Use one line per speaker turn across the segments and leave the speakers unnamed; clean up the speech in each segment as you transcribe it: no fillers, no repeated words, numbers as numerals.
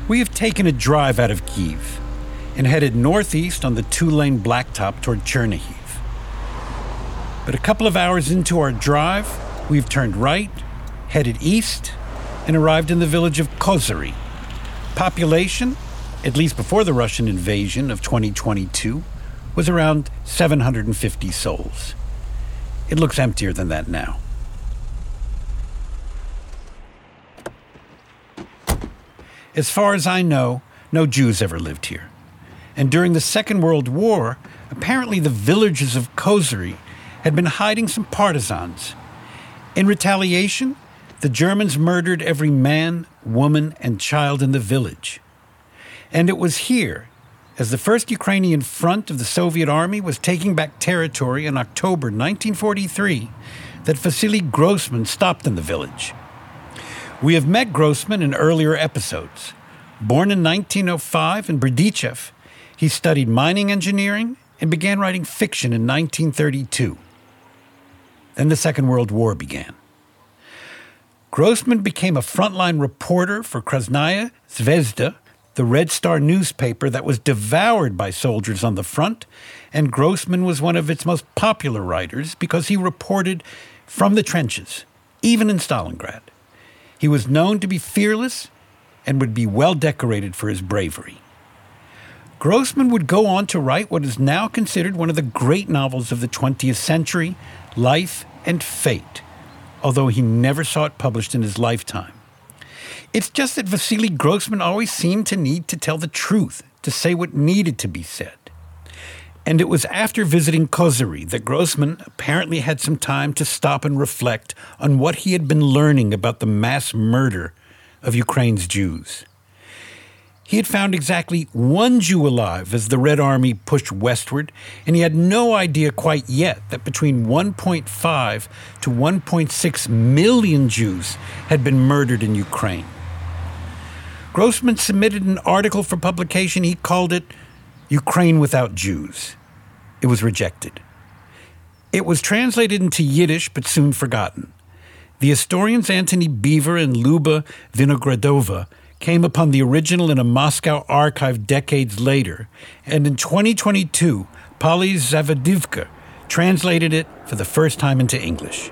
We have taken a drive out of Kyiv and headed northeast on the 2-lane blacktop toward Chernihiv. But a couple of hours into our drive, we've turned right, headed east, and arrived in the village of Kozyry. Population, at least before the Russian invasion of 2022, was around 750 souls. It looks emptier than that now. As far as I know, no Jews ever lived here. And during the Second World War, apparently the villagers of Kozyry had been hiding some partisans. In retaliation, the Germans murdered every man, woman, and child in the village. And it was here, as the first Ukrainian front of the Soviet army was taking back territory in October 1943, that Vasily Grossman stopped in the village. We have met Grossman in earlier episodes. Born in 1905 in Berdichev, he studied mining engineering and began writing fiction in 1932. Then the Second World War began. Grossman became a frontline reporter for Krasnaya Zvezda, the Red Star newspaper that was devoured by soldiers on the front, and Grossman was one of its most popular writers because he reported from the trenches, even in Stalingrad. He was known to be fearless and would be well decorated for his bravery. Grossman would go on to write what is now considered one of the great novels of the 20th century, Life and Fate, although he never saw it published in his lifetime. It's just that Vasily Grossman always seemed to need to tell the truth, to say what needed to be said. And it was after visiting Kozyry that Grossman apparently had some time to stop and reflect on what he had been learning about the mass murder of Ukraine's Jews. He had found exactly one Jew alive as the Red Army pushed westward, and he had no idea quite yet that between 1.5 to 1.6 million Jews had been murdered in Ukraine. Grossman submitted an article for publication. He called it Ukraine Without Jews. It was rejected. It was translated into Yiddish but soon forgotten. The historians Antony Beaver and Luba Vinogradova came upon the original in a Moscow archive decades later, and in 2022, Polly Zavadivka translated it for the first time into English.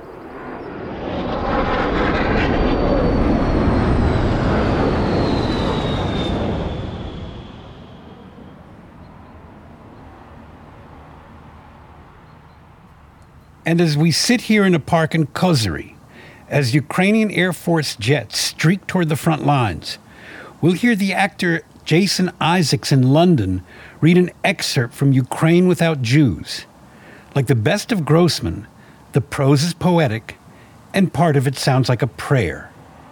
And as we sit here in a park in Kozyry, as Ukrainian Air Force jets streak toward the front lines, we'll hear the actor Jason Isaacs in London read an excerpt from Ukraine Without Jews. Like the best of Grossman, the prose is poetic, and part of it sounds like a prayer.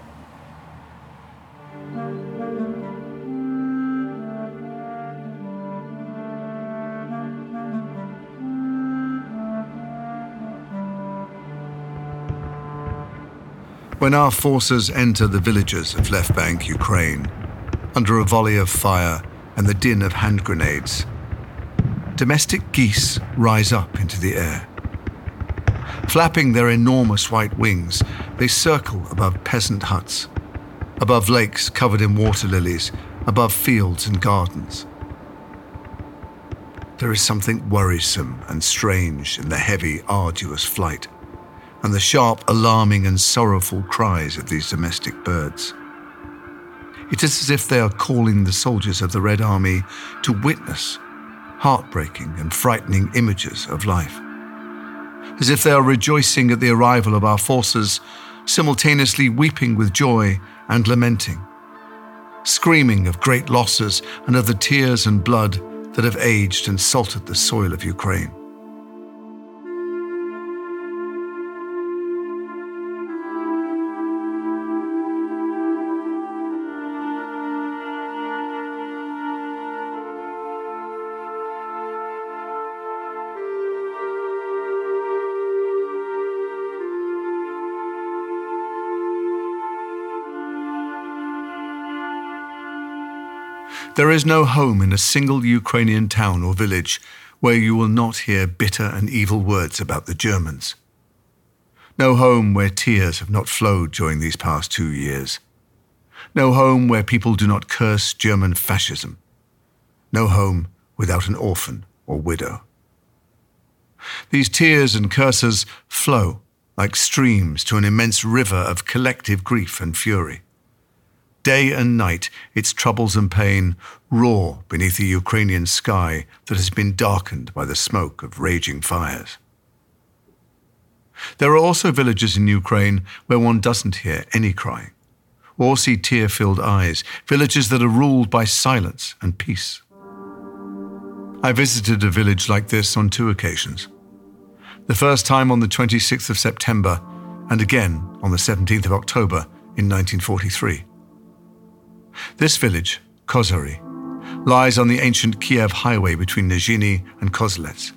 When our forces enter the villages of left bank Ukraine, under a volley of fire and the din of hand grenades, domestic geese rise up into the air. Flapping their enormous white wings, they circle above peasant huts, above lakes covered in water lilies, above fields and gardens. There is something worrisome and strange in the heavy, arduous flight, and the sharp, alarming and sorrowful cries of these domestic birds. It is as if they are calling the soldiers of the Red Army to witness heartbreaking and frightening images of life. As if they are rejoicing at the arrival of our forces, simultaneously weeping with joy and lamenting, screaming of great losses and of the tears and blood that have aged and salted the soil of Ukraine. There is no home in a single Ukrainian town or village where you will not hear bitter and evil words about the Germans. No home where tears have not flowed during these past 2 years. No home where people do not curse German fascism. No home without an orphan or widow. These tears and curses flow like streams to an immense river of collective grief and fury. Day and night, its troubles and pain roar beneath the Ukrainian sky that has been darkened by the smoke of raging fires. There are also villages in Ukraine where one doesn't hear any crying or see tear-filled eyes, villages that are ruled by silence and peace. I visited a village like this on 2 occasions. The first time on the 26th of September and again on the 17th of October in 1943. This village, Kozyry, lies on the ancient Kiev highway between Nizhny and Kozlets.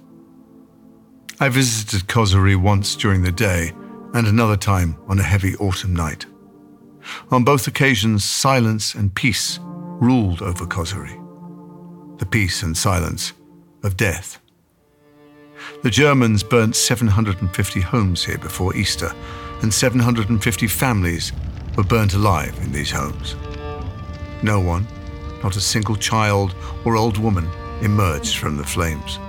I visited Kozyry once during the day and another time on a heavy autumn night. On both occasions, silence and peace ruled over Kozyry. The peace and silence of death. The Germans burnt 750 homes here before Easter, and 750 families were burnt alive in these homes. No one, not a single child or old woman, emerged from the flames.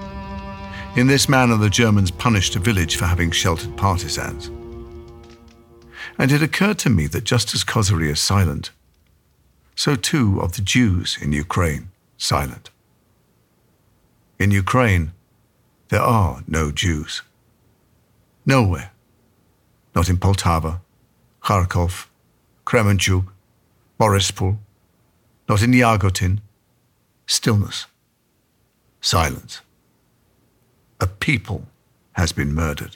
In this manner, the Germans punished a village for having sheltered partisans. And it occurred to me that just as Kozyry is silent, so too are the Jews in Ukraine silent. In Ukraine, there are no Jews. Nowhere. Not in Poltava, Kharkov, Kremenchuk, Borispol, not in Yagotin. Stillness. Silence. A people has been murdered.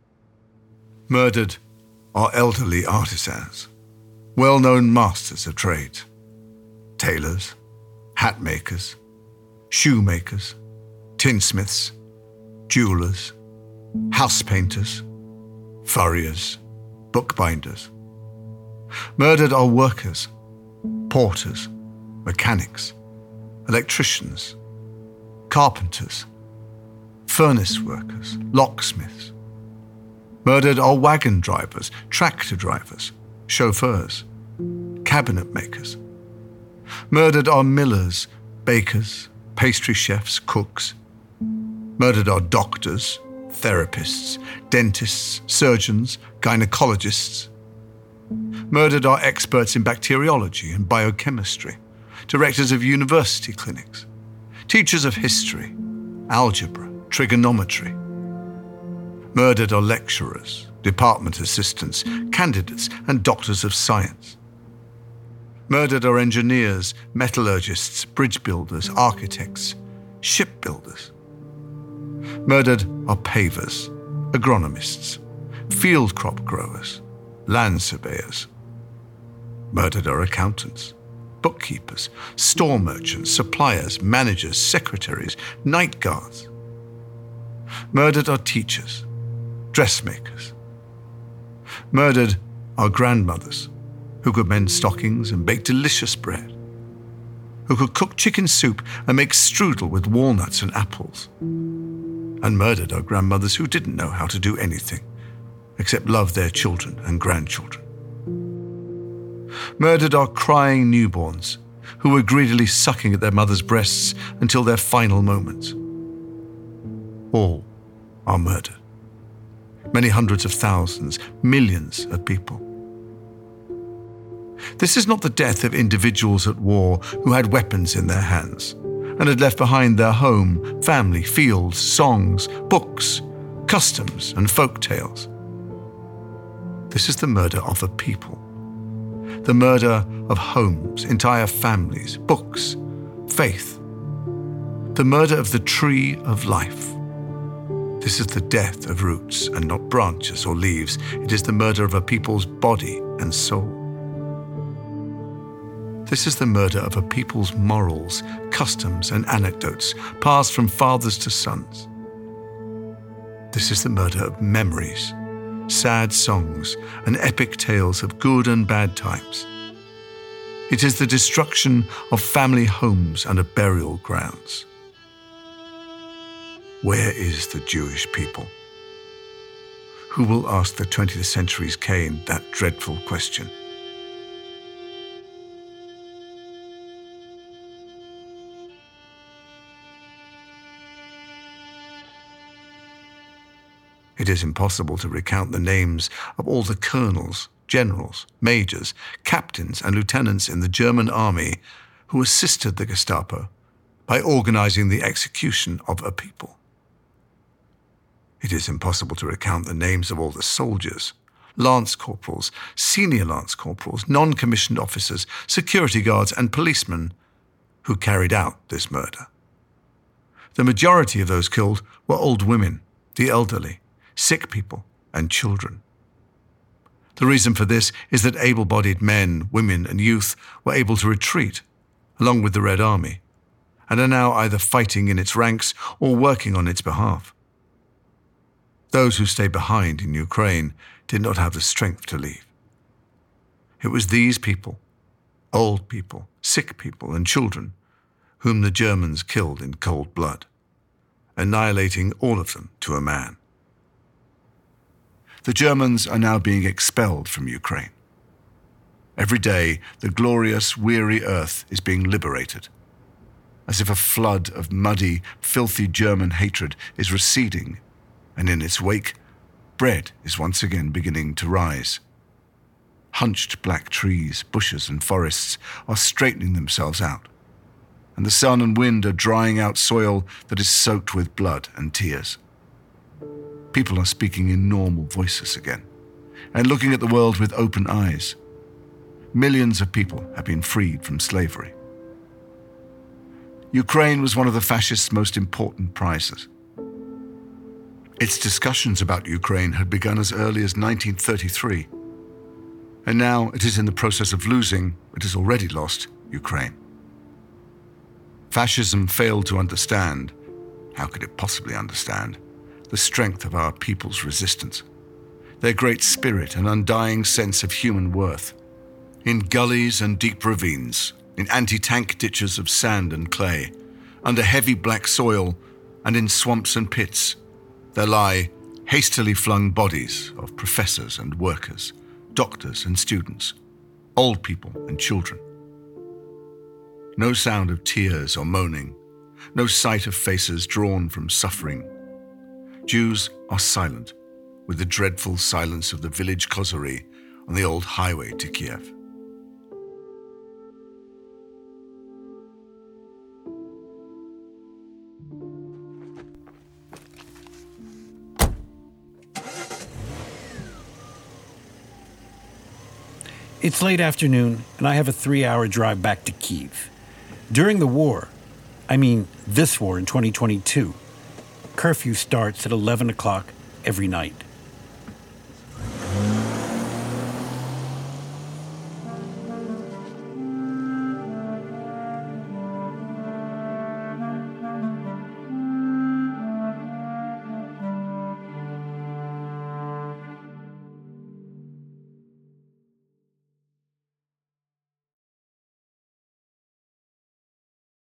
Murdered are elderly artisans, well-known masters of trades, tailors, hat makers, shoemakers, tinsmiths, jewelers, house painters, furriers, bookbinders. Murdered are workers, porters, mechanics, electricians, carpenters, furnace workers, locksmiths. Murdered are wagon drivers, tractor drivers, chauffeurs, cabinet makers. Murdered are millers, bakers, pastry chefs, cooks. Murdered are doctors, therapists, dentists, surgeons, gynecologists. Murdered are experts in bacteriology and biochemistry, directors of university clinics, teachers of history, algebra, trigonometry. Murdered are lecturers, department assistants, candidates, and doctors of science. Murdered are engineers, metallurgists, bridge builders, architects, shipbuilders. Murdered are pavers, agronomists, field crop growers, land surveyors. Murdered are accountants, bookkeepers, store merchants, suppliers, managers, secretaries, night guards. Murdered are teachers, dressmakers. Murdered are grandmothers who could mend stockings and bake delicious bread, who could cook chicken soup and make strudel with walnuts and apples. And murdered are grandmothers who didn't know how to do anything except love their children and grandchildren. Murdered are crying newborns who were greedily sucking at their mother's breasts until their final moments. All are murdered. Many hundreds of thousands, millions of people. This is not the death of individuals at war who had weapons in their hands and had left behind their home, family, fields, songs, books, customs, and folk tales. This is the murder of a people. The murder of homes, entire families, books, faith. The murder of the tree of life. This is the death of roots and not branches or leaves. It is the murder of a people's body and soul. This is the murder of a people's morals, customs, and anecdotes passed from fathers to sons. This is the murder of memories, sad songs, and epic tales of good and bad times. It is the destruction of family homes and of burial grounds. Where is the Jewish people? Who will ask the 20th century's Cain that dreadful question? It is impossible to recount the names of all the colonels, generals, majors, captains, and lieutenants in the German army who assisted the Gestapo by organizing the execution of a people. It is impossible to recount the names of all the soldiers, lance corporals, senior lance corporals, non-commissioned officers, security guards, and policemen who carried out this murder. The majority of those killed were old women, the elderly, sick people, and children. The reason for this is that able-bodied men, women, and youth were able to retreat, along with the Red Army, and are now either fighting in its ranks or working on its behalf. Those who stayed behind in Ukraine did not have the strength to leave. It was these people, old people, sick people, and children, whom the Germans killed in cold blood, annihilating all of them to a man. The Germans are now being expelled from Ukraine. Every day, the glorious, weary earth is being liberated, as if a flood of muddy, filthy German hatred is receding, and in its wake, bread is once again beginning to rise. Hunched black trees, bushes, and forests are straightening themselves out, and the sun and wind are drying out soil that is soaked with blood and tears. People are speaking in normal voices again, and looking at the world with open eyes. Millions of people have been freed from slavery. Ukraine was one of the fascists' most important prizes. Its discussions about Ukraine had begun as early as 1933, and now it is in the process of losing, it has already lost, Ukraine. Fascism failed to understand, how could it possibly understand, the strength of our people's resistance, their great spirit and undying sense of human worth. In gullies and deep ravines, in anti-tank ditches of sand and clay, under heavy black soil, and in swamps and pits, there lie hastily flung bodies of professors and workers, doctors and students, old people and children. No sound of tears or moaning, no sight of faces drawn from suffering. Jews are silent, with the dreadful silence of the village Kozari on the old highway to Kiev.
It's late afternoon, and I have a 3-hour drive back to Kyiv. During the war, I mean this war in 2022, curfew starts at 11 o'clock every night.